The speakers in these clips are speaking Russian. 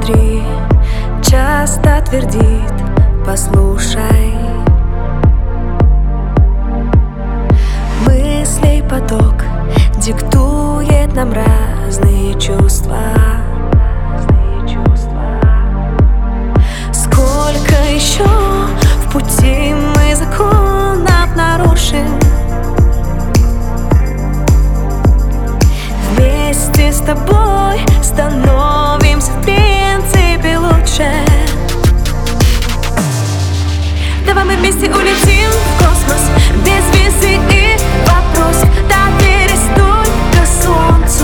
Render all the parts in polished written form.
внутри часто твердит: послушай. Мыслей поток диктует нам разные чувства. Сколько еще в пути мы законов нарушим? Вместе с тобой становимся в принципе лучше. Давай мы вместе улетим в космос без визы и вопрос. Доверясь только солнцу.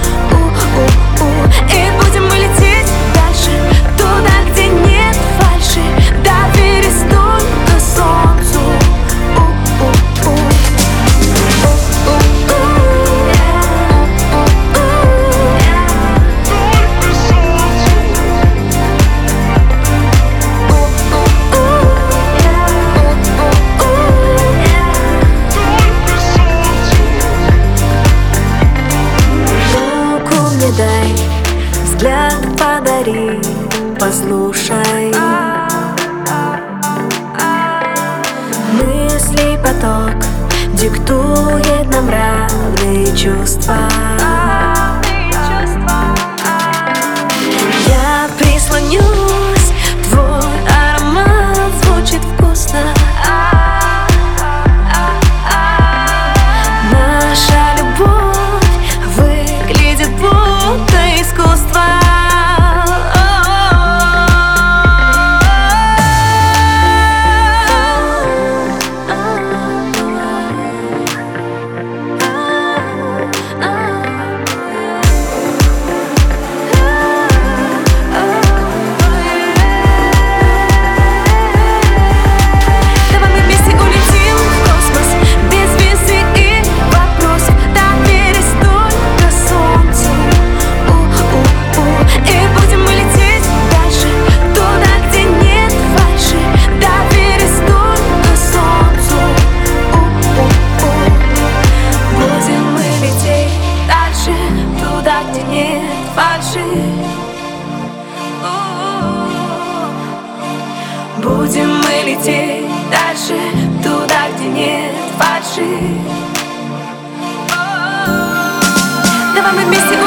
И будем мы лететь дальше, туда, где нет фальши. Доверясь только солнцу. Дай, взгляд подари, послушай. Мыслей поток диктует нам равные чувства. Я прислонюсь, твой аромат звучит вкусно. Наша любовь выглядит будто искусство. Будем мы лететь дальше, туда, где нет фальши. Давай мы вместе